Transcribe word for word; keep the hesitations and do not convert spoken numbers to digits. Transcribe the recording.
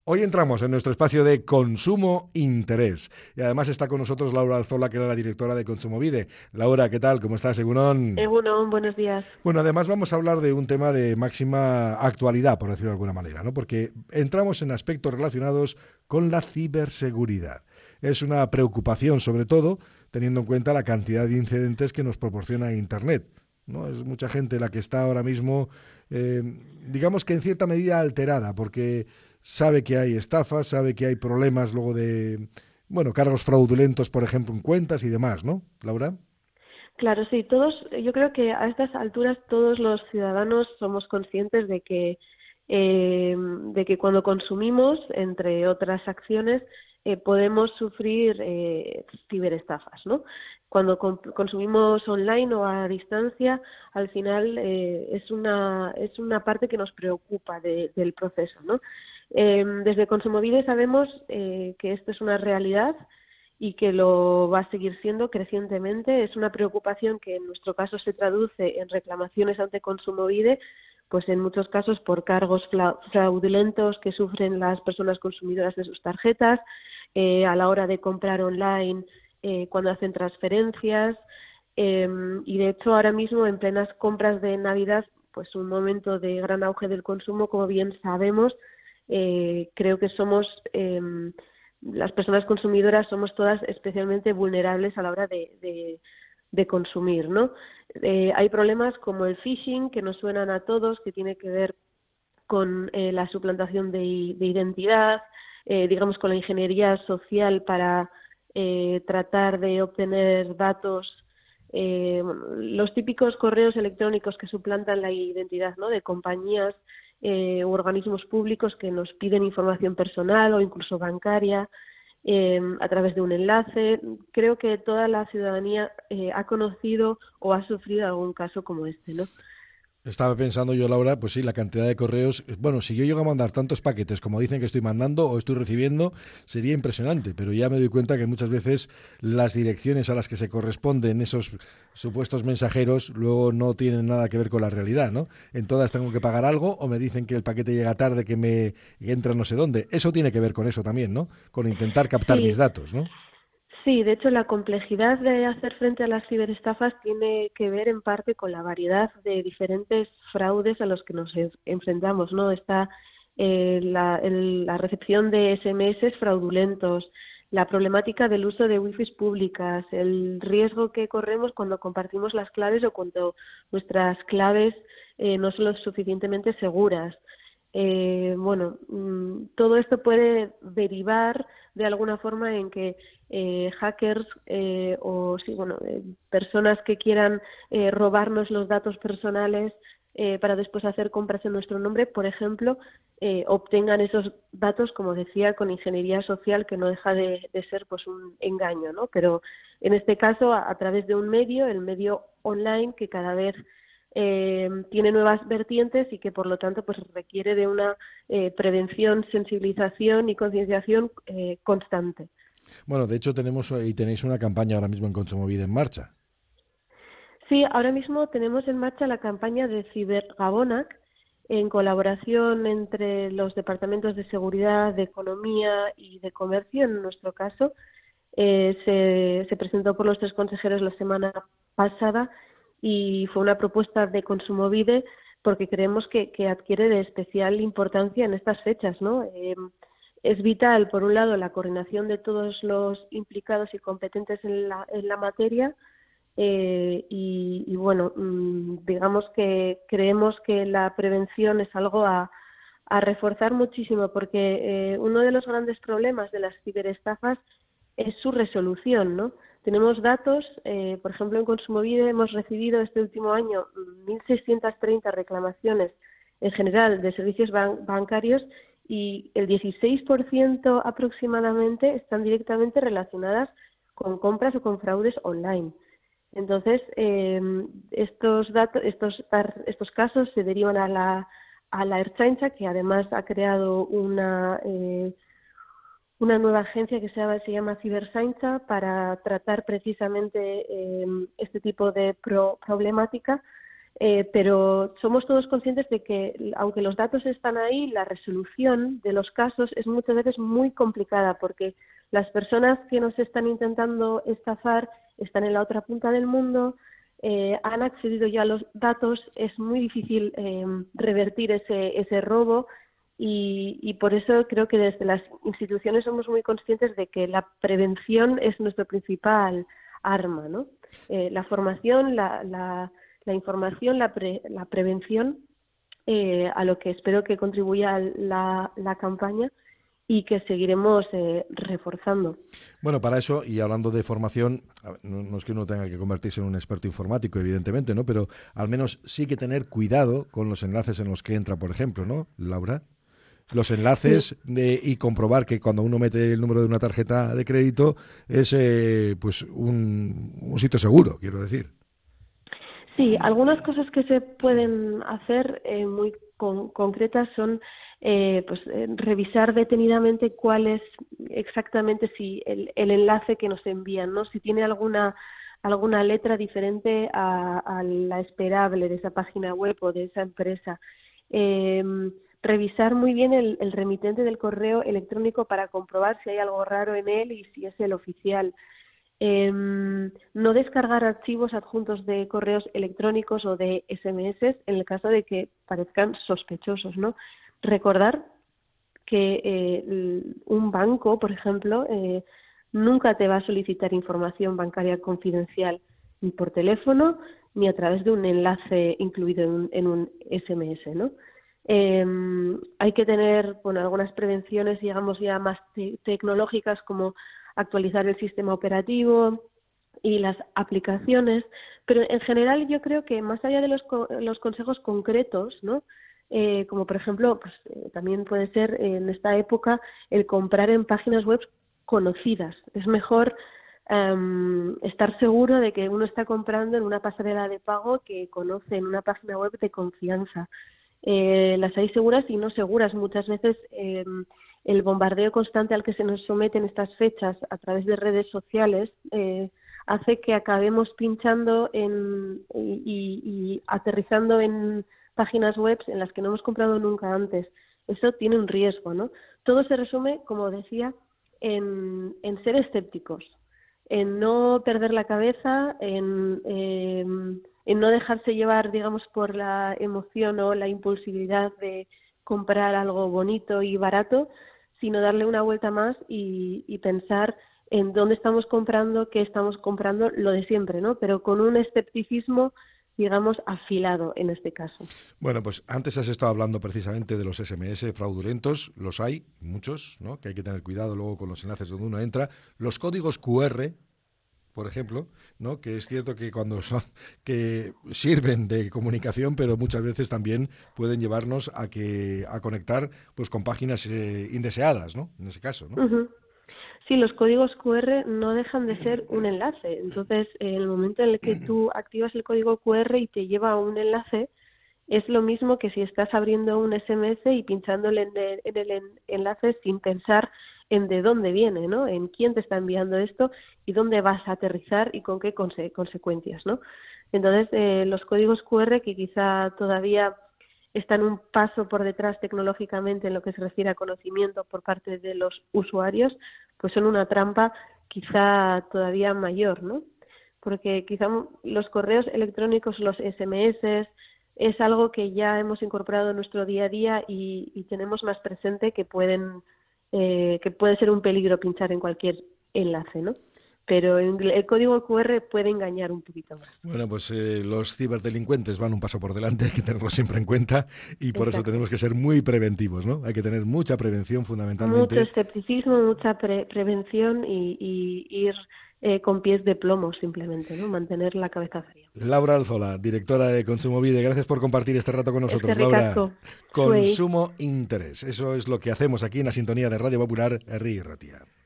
Hoy entramos en nuestro espacio de consumo interés y además está con nosotros Laura Alzola, que era la directora de Kontsumobide. Laura, ¿qué tal? ¿Cómo estás, Egunon? Egunon, buenos días. Bueno, además vamos a hablar de un tema de máxima actualidad, por decirlo de alguna manera, ¿no? Porque entramos en aspectos relacionados con la ciberseguridad. Es una preocupación, sobre todo, teniendo en cuenta la cantidad de incidentes que nos proporciona Internet, ¿no? Es mucha gente la que está ahora mismo, eh, digamos que en cierta medida alterada, porque sabe que hay estafas, sabe que hay problemas luego de, bueno, cargos fraudulentos, por ejemplo, en cuentas y demás, ¿no, Laura? Claro, sí, todos, yo creo que a estas alturas todos los ciudadanos somos conscientes de que, eh, de que cuando consumimos, entre otras acciones, eh, podemos sufrir eh, ciberestafas, ¿no? Cuando com- consumimos online o a distancia, al final eh, es una es una parte que nos preocupa de- del proceso, ¿no? Eh, desde Kontsumobide sabemos eh, que esto es una realidad y que lo va a seguir siendo crecientemente. Es una preocupación que en nuestro caso se traduce en reclamaciones ante Kontsumobide, pues en muchos casos por cargos fraudulentos que sufren las personas consumidoras de sus tarjetas, eh, a la hora de comprar online, eh, cuando hacen transferencias, eh, y de hecho ahora mismo en plenas compras de Navidad, pues un momento de gran auge del consumo, como bien sabemos, eh, creo que somos eh, las personas consumidoras somos todas especialmente vulnerables a la hora de, de, de consumir, ¿no? Eh, hay problemas como el phishing, que nos suenan a todos, que tiene que ver con eh, la suplantación de, de identidad, eh, digamos con la ingeniería social para eh, tratar de obtener datos, eh, los típicos correos electrónicos que suplantan la identidad, ¿no?, de compañías eh, u organismos públicos que nos piden información personal o incluso bancaria eh, a través de un enlace. Creo que toda la ciudadanía eh, ha conocido o ha sufrido algún caso como este, ¿no? Estaba pensando yo, Laura, pues sí, la cantidad de correos. Bueno, si yo llego a mandar tantos paquetes como dicen que estoy mandando o estoy recibiendo, sería impresionante. Pero ya me doy cuenta que muchas veces las direcciones a las que se corresponden esos supuestos mensajeros luego no tienen nada que ver con la realidad, ¿no? En todas tengo que pagar algo o me dicen que el paquete llega tarde, que me entra no sé dónde. Eso tiene que ver con eso también, ¿no? Con intentar captar mis Sí, datos, ¿no? sí, de hecho la complejidad de hacer frente a las ciberestafas tiene que ver en parte con la variedad de diferentes fraudes a los que nos en- enfrentamos, ¿no? Está eh, la, el- la recepción de S M S fraudulentos, la problemática del uso de wifis públicas, el riesgo que corremos cuando compartimos las claves o cuando nuestras claves eh, no son lo suficientemente seguras. Eh, bueno, mm, todo esto puede derivar de alguna forma en que eh, hackers eh, o sí, bueno, eh, personas que quieran eh, robarnos los datos personales eh, para después hacer compras en nuestro nombre, por ejemplo, eh, obtengan esos datos, como decía, con ingeniería social, que no deja de, de ser pues un engaño, ¿no? Pero en este caso, a, a través de un medio, el medio online, que cada vez eh, tiene nuevas vertientes y que por lo tanto pues requiere de una eh, prevención, sensibilización y concienciación eh, constante. Bueno, de hecho tenemos y tenéis una campaña ahora mismo en Kontsumobide en marcha. Sí, ahora mismo tenemos en marcha la campaña de Cibergabonac en colaboración entre los departamentos de seguridad, de economía y de comercio, en nuestro caso. Eh, se, se presentó por los tres consejeros la semana pasada y fue una propuesta de Kontsumobide porque creemos que, que adquiere de especial importancia en estas fechas, ¿no? Eh, es vital, por un lado, la coordinación de todos los implicados y competentes en la, en la materia, eh, y, y bueno, mmm, digamos que creemos que la prevención es algo a, a reforzar muchísimo porque eh, uno de los grandes problemas de las ciberestafas es su resolución, ¿no? Tenemos datos, eh, por ejemplo, en Kontsumobide hemos recibido este último año mil seiscientas treinta reclamaciones en general de servicios ban- bancarios y el dieciséis por ciento aproximadamente están directamente relacionadas con compras o con fraudes online. Entonces, eh, estos datos, estos, estos casos se derivan a la, a la Ertzaintza, que además ha creado una, eh, una nueva agencia que se llama, se llama Ciberzaintza para tratar precisamente eh, este tipo de pro, problemática. Eh, pero somos todos conscientes de que, aunque los datos están ahí, la resolución de los casos es muchas veces muy complicada, porque las personas que nos están intentando estafar están en la otra punta del mundo, eh, han accedido ya a los datos, es muy difícil eh, revertir ese, ese robo, y, y por eso creo que desde las instituciones somos muy conscientes de que la prevención es nuestro principal arma, ¿no? Eh, la formación, la... la la información, la, pre, la prevención, eh, a lo que espero que contribuya la, la campaña y que seguiremos eh, reforzando. Bueno, para eso, y hablando de formación, no, no es que uno tenga que convertirse en un experto informático, evidentemente, ¿no? Pero al menos sí que tener cuidado con los enlaces en los que entra, por ejemplo, ¿no, Laura? Los enlaces sí. de, y comprobar que cuando uno mete el número de una tarjeta de crédito es eh, pues un, un sitio seguro, quiero decir. Sí, algunas cosas que se pueden hacer eh, muy con, concretas son eh, pues eh, revisar detenidamente cuál es exactamente si el, el enlace que nos envían, ¿no? Si tiene alguna alguna letra diferente a, a la esperable de esa página web o de esa empresa. Eh, revisar muy bien el, el remitente del correo electrónico para comprobar si hay algo raro en él y si es el oficial. Eh, no descargar archivos adjuntos de correos electrónicos o de ese eme ese en el caso de que parezcan sospechosos, ¿no? Recordar que eh, un banco, por ejemplo, eh, nunca te va a solicitar información bancaria confidencial ni por teléfono ni a través de un enlace incluido en un, en un ese eme ese, ¿no? Eh, hay que tener, bueno, algunas prevenciones, digamos, ya más te- tecnológicas, como actualizar el sistema operativo y las aplicaciones, pero en general yo creo que más allá de los, co- los consejos concretos, ¿no? Eh, como por ejemplo, pues eh, también puede ser eh, en esta época el comprar en páginas web conocidas. Es mejor um, estar seguro de que uno está comprando en una pasarela de pago que conoce, en una página web de confianza. Eh, las hay seguras y no seguras. Muchas veces eh, el bombardeo constante al que se nos someten estas fechas a través de redes sociales eh, hace que acabemos pinchando en, y, y, y aterrizando en páginas web en las que no hemos comprado nunca antes. Eso tiene un riesgo, ¿no? Todo se resume, como decía, en, en ser escépticos, en no perder la cabeza, en, eh, en no dejarse llevar, digamos, por la emoción o la impulsividad de comprar algo bonito y barato, sino darle una vuelta más y, y pensar en dónde estamos comprando, qué estamos comprando, lo de siempre, ¿no? Pero con un escepticismo, digamos, afilado en este caso. Bueno, pues antes has estado hablando precisamente de los ese eme ese fraudulentos, los hay, muchos, ¿no? Que hay que tener cuidado luego con los enlaces donde uno entra. Los códigos cu erre, por ejemplo, ¿no? Que es cierto que cuando son, que sirven de comunicación, pero muchas veces también pueden llevarnos a que a conectar pues con páginas eh, indeseadas, ¿no? En ese caso, ¿no? Uh-huh. Sí, los códigos cu erre no dejan de ser un enlace. Entonces, en el momento en el que tú activas el código cu erre y te lleva a un enlace, es lo mismo que si estás abriendo un ese eme ese y pinchándole en el, en el en, enlace sin pensar en de dónde viene, ¿no? En quién te está enviando esto y dónde vas a aterrizar y con qué conse- consecuencias, ¿no? Entonces, eh, los códigos cu erre, que quizá todavía están un paso por detrás tecnológicamente en lo que se refiere a conocimiento por parte de los usuarios, pues son una trampa quizá todavía mayor, ¿no? Porque quizá los correos electrónicos, los ese eme ese, es algo que ya hemos incorporado en nuestro día a día y, y tenemos más presente que pueden eh, que puede ser un peligro pinchar en cualquier enlace, ¿no? Pero el código cu erre puede engañar un poquito más. Bueno, pues eh, los ciberdelincuentes van un paso por delante, hay que tenerlo siempre en cuenta y por Exacto. Eso tenemos que ser muy preventivos, ¿no? Hay que tener mucha prevención fundamentalmente. Mucho escepticismo, mucha pre- prevención y, y ir eh, con pies de plomo simplemente, ¿no? Mantener la cabeza fría. Laura Alzola, directora de Kontsumobide, gracias por compartir este rato con nosotros, este Laura. Consumo Interés, eso es lo que hacemos aquí en la sintonía de Radio Popular, Herri y Ratia.